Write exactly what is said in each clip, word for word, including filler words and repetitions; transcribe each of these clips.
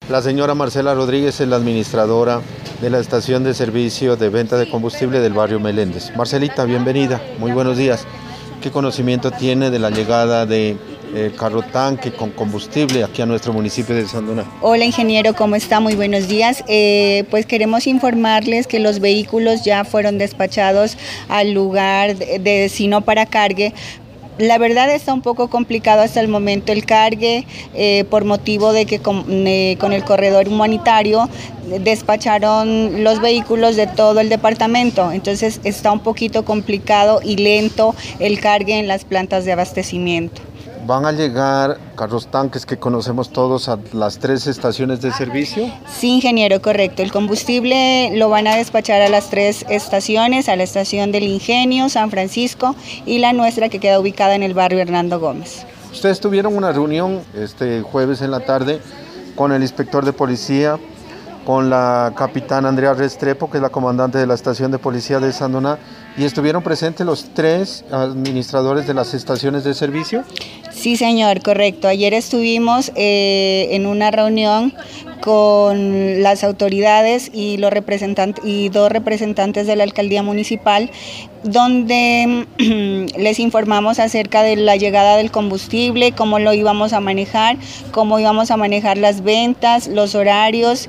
La señora Marcela Rodríguez es la administradora de la estación de servicio de venta de combustible del barrio Meléndez. Marcelita, bienvenida, muy buenos días. ¿Qué conocimiento tiene de la llegada de eh, carro tanque con combustible aquí a nuestro municipio de Sandoná? Hola ingeniero, ¿cómo está? Muy buenos días. Eh, pues queremos informarles que los vehículos ya fueron despachados al lugar de, de destino para cargue. La verdad está un poco complicado hasta el momento el cargue eh, por motivo de que con, eh, con el corredor humanitario despacharon los vehículos de todo el departamento, entonces está un poquito complicado y lento el cargue en las plantas de abastecimiento. ¿Van a llegar carros tanques que conocemos todos a las tres estaciones de servicio? Sí, ingeniero, correcto. El combustible lo van a despachar a las tres estaciones, a la estación del Ingenio, San Francisco y la nuestra que queda ubicada en el barrio Hernando Gómez. Ustedes tuvieron una reunión este jueves en la tarde con el inspector de policía, con la capitana Andrea Restrepo, que es la comandante de la estación de policía de Sandoná, y estuvieron presentes los tres administradores de las estaciones de servicio. Sí, señor, correcto. Ayer estuvimos eh, en una reunión con las autoridades y, los representantes, y dos representantes de la alcaldía municipal, donde les informamos acerca de la llegada del combustible, cómo lo íbamos a manejar, cómo íbamos a manejar las ventas, los horarios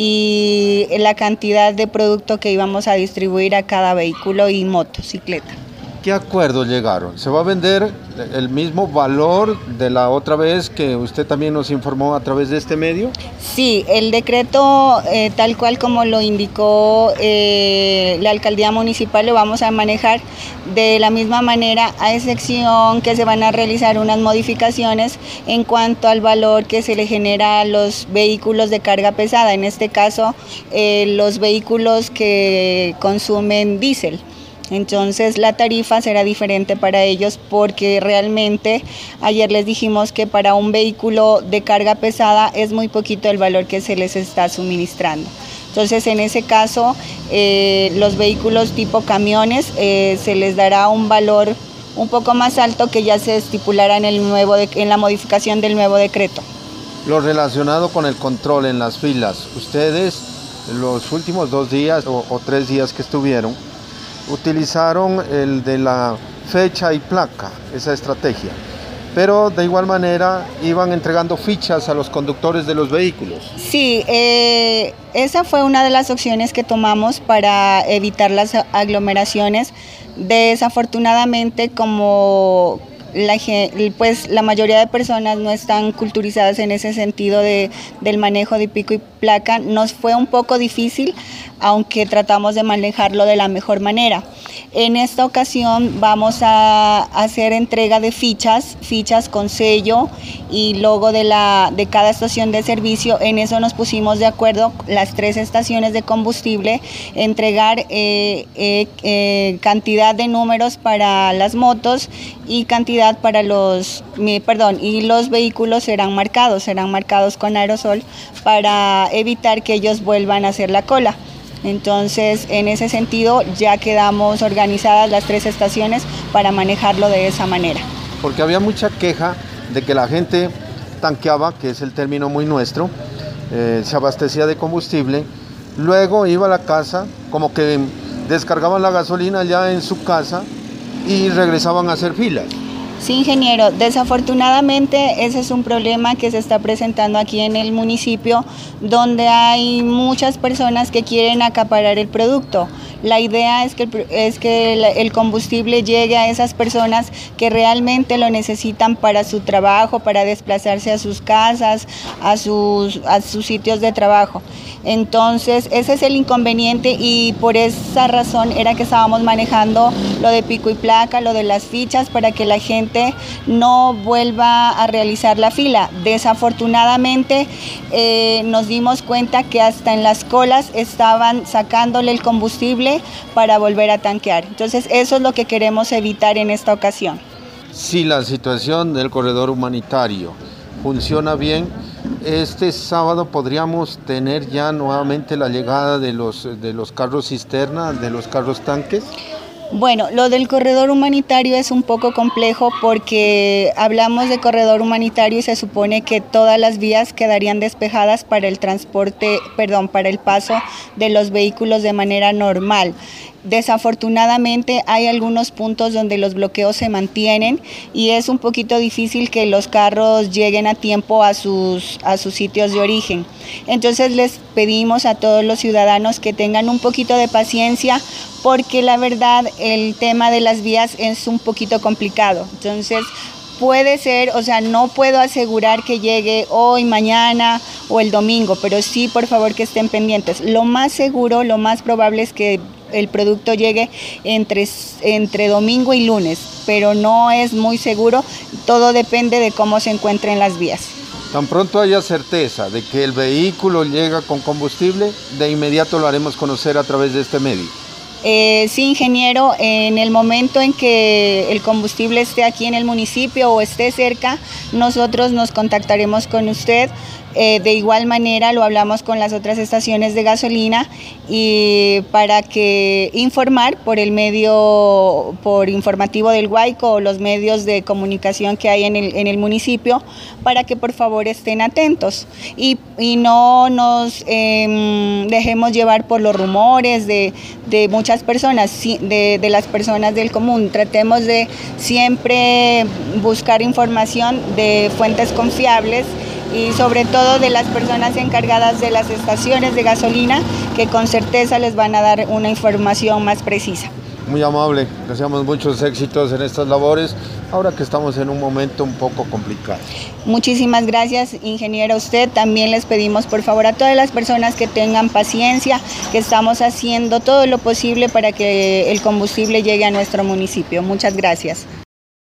y la cantidad de producto que íbamos a distribuir a cada vehículo y motocicleta. ¿Qué acuerdo llegaron? ¿Se va a vender el mismo valor de la otra vez que usted también nos informó a través de este medio? Sí, el decreto eh, tal cual como lo indicó eh, la alcaldía municipal lo vamos a manejar de la misma manera, a excepción que se van a realizar unas modificaciones en cuanto al valor que se le genera a los vehículos de carga pesada, en este caso eh, los vehículos que consumen diésel. Entonces la tarifa será diferente para ellos porque realmente ayer les dijimos que para un vehículo de carga pesada es muy poquito el valor que se les está suministrando. Entonces en ese caso eh, los vehículos tipo camiones eh, se les dará un valor un poco más alto que ya se estipulará en, el nuevo de, en la modificación del nuevo decreto. Lo relacionado con el control en las filas, ustedes los últimos dos días o, o tres días que estuvieron, utilizaron el de la fecha y placa, esa estrategia, pero de igual manera iban entregando fichas a los conductores de los vehículos. Sí, eh, esa fue una de las opciones que tomamos para evitar las aglomeraciones. Desafortunadamente, como La, pues, la mayoría de personas no están culturizadas en ese sentido de, del manejo de pico y placa, nos fue un poco difícil, aunque tratamos de manejarlo de la mejor manera. En esta ocasión vamos a hacer entrega de fichas, fichas con sello y logo de, la, de cada estación de servicio. En eso nos pusimos de acuerdo las tres estaciones de combustible, entregar eh, eh, eh, cantidad de números para las motos y cantidad para los, perdón, y los vehículos serán marcados, serán marcados con aerosol para evitar que ellos vuelvan a hacer la cola. Entonces, en ese sentido, ya quedamos organizadas las tres estaciones para manejarlo de esa manera. Porque había mucha queja de que la gente tanqueaba, que es el término muy nuestro, eh, se abastecía de combustible, luego iba a la casa, como que descargaban la gasolina ya en su casa y regresaban a hacer filas. Sí, ingeniero, desafortunadamente ese es un problema que se está presentando aquí en el municipio, donde hay muchas personas que quieren acaparar el producto. La idea es que, el, es que el, el combustible llegue a esas personas que realmente lo necesitan para su trabajo, para desplazarse a sus casas, a sus, a sus sitios de trabajo. Entonces, ese es el inconveniente y por esa razón era que estábamos manejando lo de pico y placa, lo de las fichas, para que la gente no vuelva a realizar la fila. Desafortunadamente, eh, nos dimos cuenta que hasta en las colas estaban sacándole el combustible para volver a tanquear. Entonces, eso es lo que queremos evitar en esta ocasión. Si la situación del corredor humanitario funciona bien, este sábado podríamos tener ya nuevamente la llegada de los, de los carros cisterna, de los carros tanques. Bueno, lo del corredor humanitario es un poco complejo porque hablamos de corredor humanitario y se supone que todas las vías quedarían despejadas para el transporte, perdón, para el paso de los vehículos de manera normal. Desafortunadamente hay algunos puntos donde los bloqueos se mantienen y es un poquito difícil que los carros lleguen a tiempo a sus, a sus sitios de origen. Entonces les pedimos a todos los ciudadanos que tengan un poquito de paciencia porque la verdad el tema de las vías es un poquito complicado. Entonces puede ser, o sea, no puedo asegurar que llegue hoy, mañana o el domingo, pero sí, por favor, que estén pendientes. Lo más seguro, lo más probable es que el producto llegue entre, entre domingo y lunes, pero no es muy seguro, todo depende de cómo se encuentren las vías. Tan pronto haya certeza de que el vehículo llega con combustible, de inmediato lo haremos conocer a través de este medio. Eh, sí, ingeniero, en el momento en que el combustible esté aquí en el municipio o esté cerca, nosotros nos contactaremos con usted. Eh, de igual manera lo hablamos con las otras estaciones de gasolina y para que informar por el medio, por informativo del Guayco o los medios de comunicación que hay en el, en el municipio, para que por favor estén atentos y, y no nos eh, dejemos llevar por los rumores de, de muchas personas, de, de las personas del común. Tratemos de siempre buscar información de fuentes confiables y sobre todo de las personas encargadas de las estaciones de gasolina, que con certeza les van a dar una información más precisa. Muy amable, deseamos muchos éxitos en estas labores, ahora que estamos en un momento un poco complicado. Muchísimas gracias, ingeniero. A usted también les pedimos por favor a todas las personas que tengan paciencia, que estamos haciendo todo lo posible para que el combustible llegue a nuestro municipio. Muchas gracias.